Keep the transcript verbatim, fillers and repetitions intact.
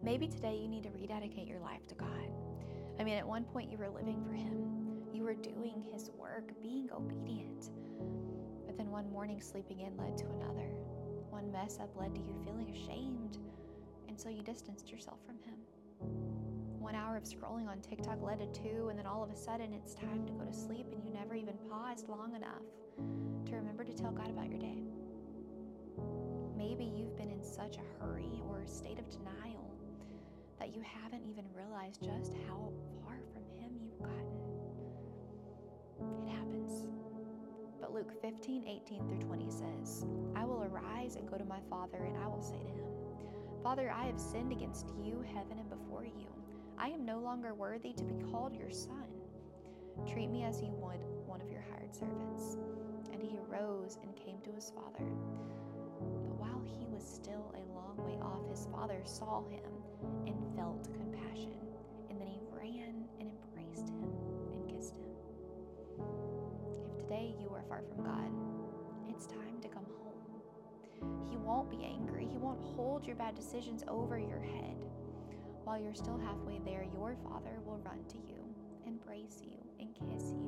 Maybe today you need to rededicate your life to God. I mean, at one point you were living for Him. You were doing His work, being obedient. But then one morning sleeping in led to another. One mess up led to you feeling ashamed, and so you distanced yourself from Him. One hour of scrolling on TikTok led to two, and then all of a sudden it's time to go to sleep, and you never even paused long enough to remember to tell God about your day. Maybe you've been in such a hurry or a state of denial that you haven't even realized just how far from Him you've gotten. It happens. But Luke fifteen, eighteen through twenty says, I will arise and go to my Father, and I will say to Him, Father, I have sinned against you, heaven, and before you. I am no longer worthy to be called your son. Treat me as you would one of your hired servants. And he arose and came to his father. But while he was still a long way off, his father saw him and felt compassion. And then he ran and embraced him and kissed him. If today you are far from God, it's time to come home. He won't be angry. He won't hold your bad decisions over your head. While you're still halfway there, your Father will run to you, embrace you, and kiss you,